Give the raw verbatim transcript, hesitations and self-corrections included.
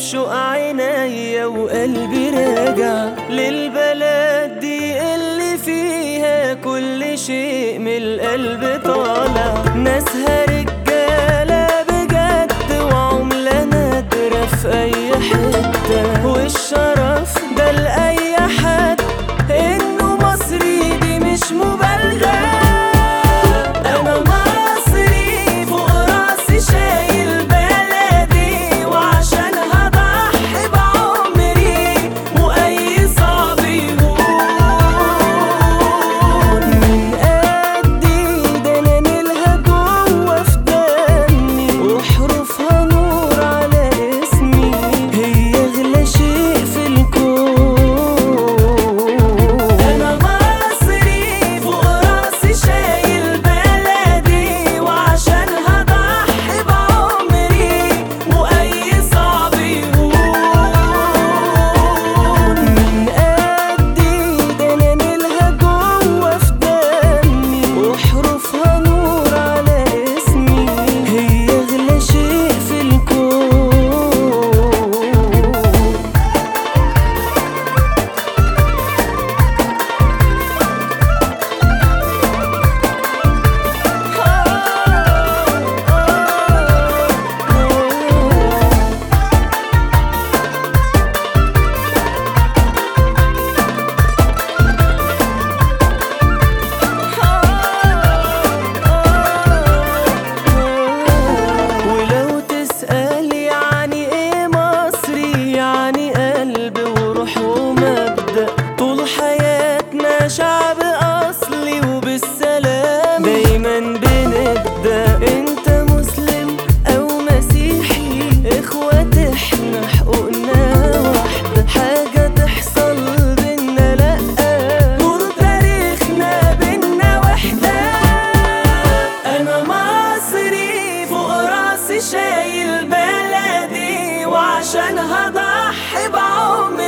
بشوق عينيا وقلبي راجع للبلد دي اللي فيها كل شيء من القلب طالع. ناسها رجالة بجد وعملة نادرة في أي حتة، والشرف ده لأي حد إنه مصري دي مش مبالغة. أنا مصري فوق راسي شايل بلدي، وعشان هضحي بعمري وأي صعب يهون من قدي. ده أنا نيلها جوا في دمي وحروفها نور على اسمي، هي أغلى شيء في الكون. أنا مصري فوق راسي شايل بلدي، وعشان هضحي بعمري وأي صعب يهون من قدي. ده أنا نيلها جوا في دمي وحروفها نور على اسمي، هي أغلى شيء في الكون. ولو تسأل يعني ايه مصري، يعني قلب وروح ومبدأ. طول حياتنا شعب أصلي وبالسلام دايما بنبدأ. انت مسلم أو مسيحي اخوات احنا حقوقنا واحدة، حاجة تحصل بينا لأ طول تاريخنا بينا وحدة. أنا مصري فوق راسي شايل بلدي، وعشان هضحي بعمري